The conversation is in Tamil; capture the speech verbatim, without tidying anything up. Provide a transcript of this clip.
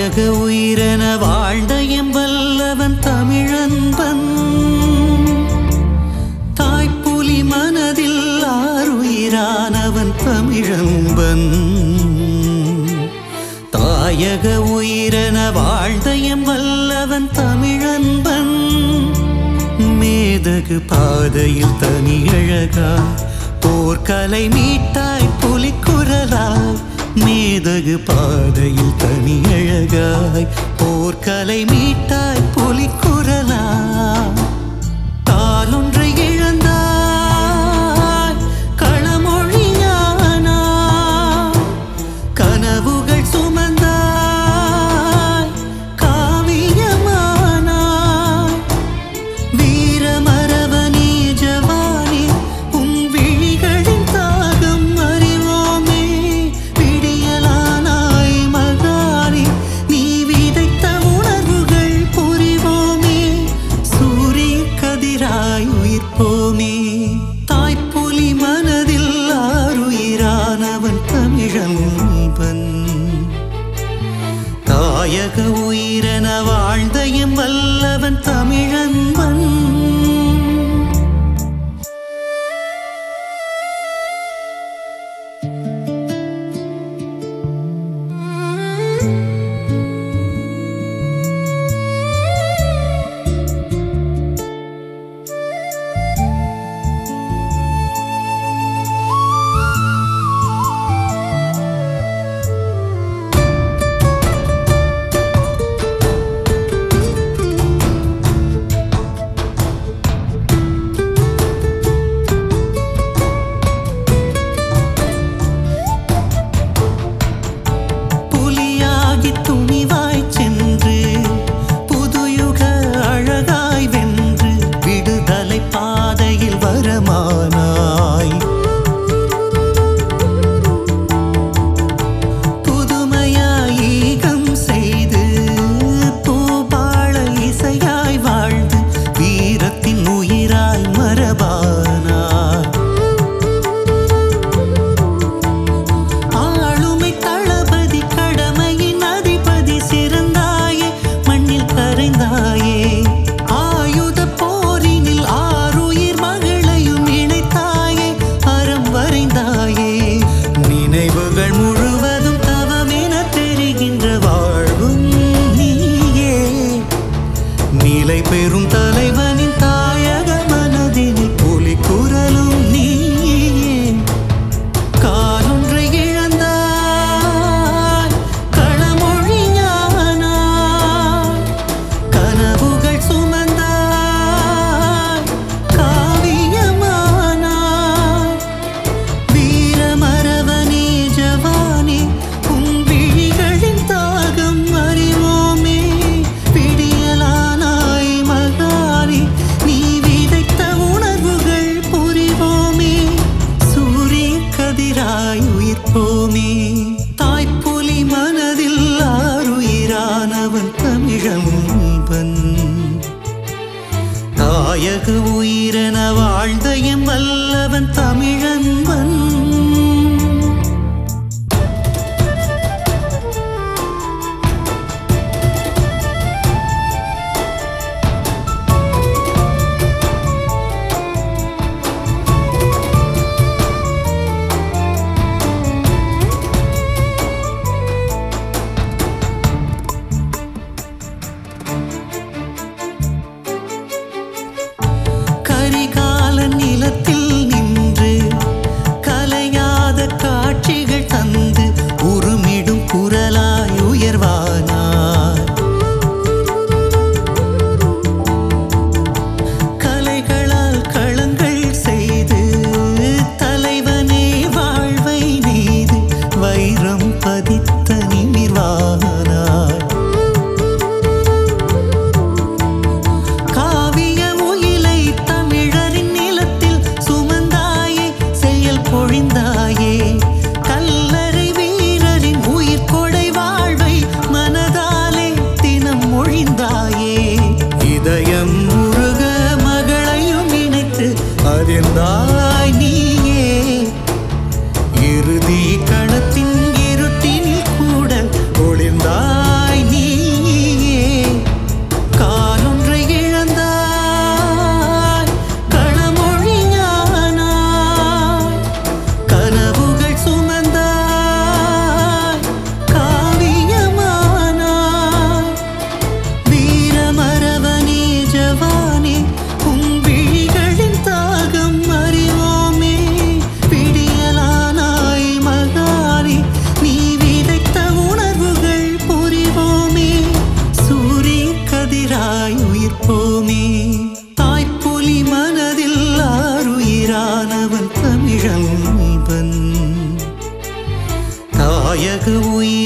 தாயக உயிரென வாழ்ந்த எம்பல்லவன் தமிழன்பன் தாய்ப்புலி மனதில் ஆறுயிரானவன் தமிழன்பன் தாயக உயிரென வாழ்ந்த எம்பல்லவன் தமிழன்பன் மேதகு பாதையில் தனியழகா போர்க்கலை மீட்டாய் புலிக்குரலாய் மேதகு பாதையில் தனியழகாய் போர்க்கலை மீட்டாய் புலிக்குரலாய் தாளொன்றை இழந்தாய் களமொழியானாய் கனவுகள் சுமந்தாய் காவியமானாய் வீரமரவனே ஜவானே உன் விழிகளின் தாகம் அறிவோமே விடியலானாய் மகானே நீ விதைத்த உணர்வுகள் புரிவோமே சூரிய கதிராய் உயிர்ப்போமே தாய்ப்புலி மனதில் ஆறுயிரானவன் தமிழன்பன் தாயக உயிரென வாழ்ந்த எம்பல்லவன் தமிழன்பன் பெரும் தலைவனின் தாயக மனதினில் புலிக்குரலும் நீயே காலொன்றை இழந்தாய் களமொழியானாய் கனவுகள் சுமந்தாய் காவியமானாய் வீரமரவனே ஜவானே உன் விழிகளின் தாகம் அறிவோமே விடியலானாய் மகானே நீ விதைத்த உணர்வுகள் புரிவோமே சூரிய கதிராய் உயிர்ப்போமே தாய்ப்புலி மனதில் ஆறுயிரானவன் தமிழன்பன் தாயக உயிரென வாழ்ந்த எம்பல்லவன் தமிழன்பன் கரிகால நிலத்தில் நின்று கலையாத காட்சிகள் தந்து உருமிடும் குரலாய் உயர்வானார் கலைகளால் களங்கள் செய்து தலைவனே வாழ்வை நெய்து வைரம் பதித்த நிமிர்வானார் பொழிந்தாயே கல்லறை வீரரின் உயிர் கொடை வாழ்வை மனதாலே தினம் மொழிந்தாயே இதயம் முருக மகளையும் இணைத்து அறிந்தாய் நீயே இறுதி களத்தின் இருட்டினில் கூட ஒளிர்ந்தாய் நீ தாயக உயிர்